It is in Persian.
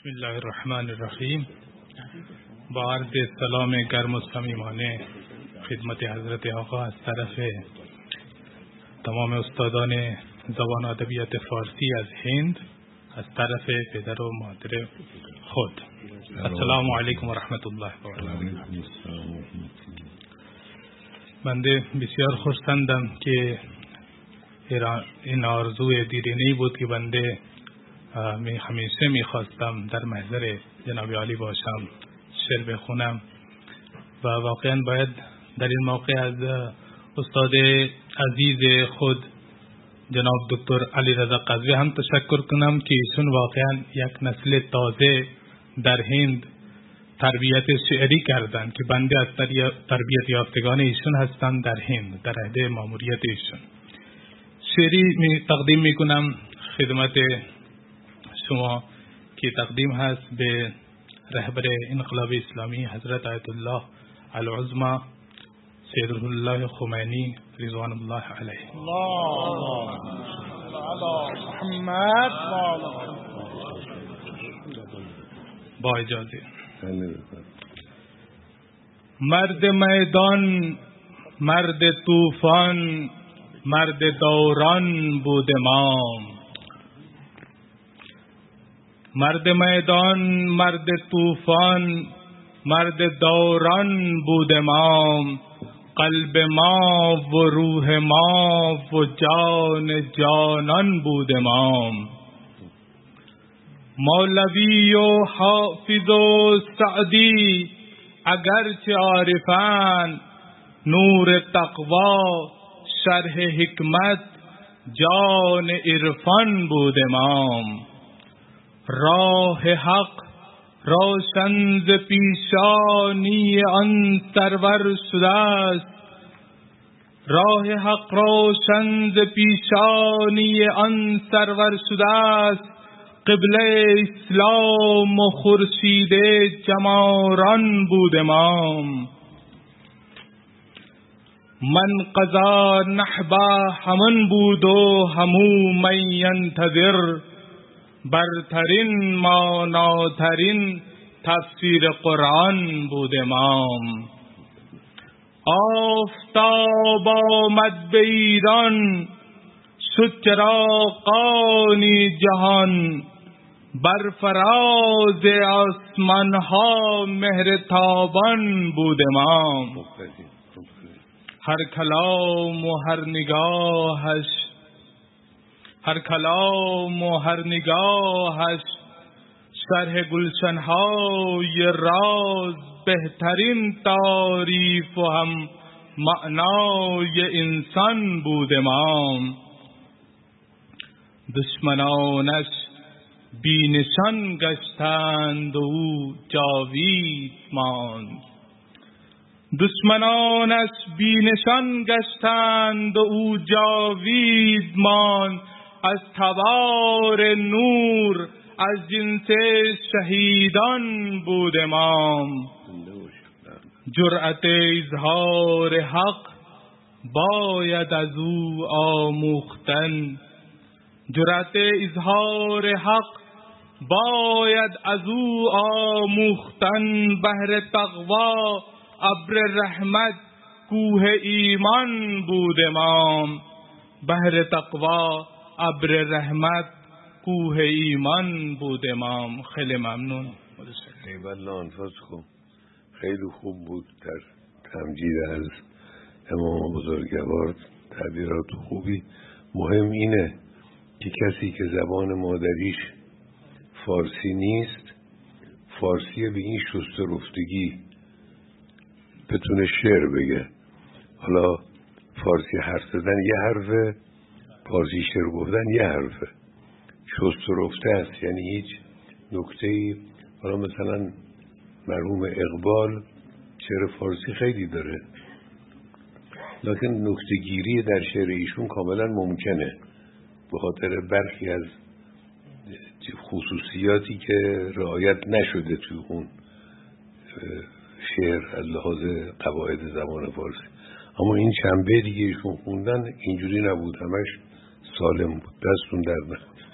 بسم الله الرحمن الرحیم. با عرض سلام گرم و صمیمانه خدمت حضرت آقا از طرف تمام استادان زبان ادبیات فارسی از هند، از طرف پدر و مادر خود. السلام علیکم و رحمت الله و برکاته. بنده بسیار خرسندم که این آرزوی دیرینه‌ای بود که بنده همیشه میخواستم در محضر جناب عالی باشم، شعر بخونم و واقعا باید در این موقع از استاد عزیز خود جناب دکتر علیرضا قزوی هم تشکر کنم که ایشون واقعا یک نسل تازه در هند تربیت شعری کردند که بنده از تربیت یافتگان ایشون هستم در هند در عهد ماموریت ایشون. شعری تقدیم میکنم خدمت شما که تقدیم هست به رهبر انقلاب اسلامی حضرت آیت الله العظمی سید الله خمینی رضوان الله علیه. الله علی محمد. با اجازه. مرد میدان، مرد طوفان، مرد دوران بود امام. مرد میدان، مرد طوفان، مرد دوران بود امام. قلب ما و روح ما و جان جانان بود امام. مولوی و حافظ و سعدی اگرچه عارفان، نور تقوا شرح حکمت جان عرفان بود امام. راه حق روشن ز پیشانی آن سرور شده است. راه حق روشن ز پیشانی آن سرور شده است. قبله اسلام و خورشید جماران بود امام. من قضا نحبه همان بود و همو من ینتظر. برترین ماناترین تفسیر قرآن بود امام. آفتاب آمد به ایران، شد چراغانی جهان. بر فراز آسمان ها مهر تابان بود امام. هر کلام و هر نگاهش، هر کلام و هر نگاهش شرح گلشنهای راز. بهترین تعریف و هم معنای انسان بود امام. دشمنانش بی نشان گشتند و او جاوید ماند. دشمنانش بی نشان گشتند و او جاوید ماند. از تبار نور از جنس شهیدان بود امام. جرأت اظهار حق باید از او آموختن. جرأت اظهار حق باید از او آموختن. بحر تقوا ابر رحمت کوه ایمان بود امام. بحر تقوا ابر رحمت کوه ایمان بود امام. خیلی ممنون. خیلی خوب بود در تمجید از امام بزرگوار، تعبیرات خوبی. مهم اینه که کسی که زبان مادریش فارسی نیست، فارسی به این شسته رفتگی بتونه شعر بگه. حالا فارسی حرف زدن یه حرفه، فارسی شعر گفتن یه حرفه. شسته رفته است، یعنی هیچ نکته‌ای. حالا مثلا مرحوم اقبال شعر فارسی خیلی داره، لکن نکته‌گیری در شعر ایشون کاملا ممکنه به خاطر برخی از خصوصیاتی که رعایت نشده توی اون شعر از لحاظ قواعد زبان فارسی. اما این چنبه دیگه ایشون خوندن اینجوری نبود، همش سالم بود. دستون در نکنه.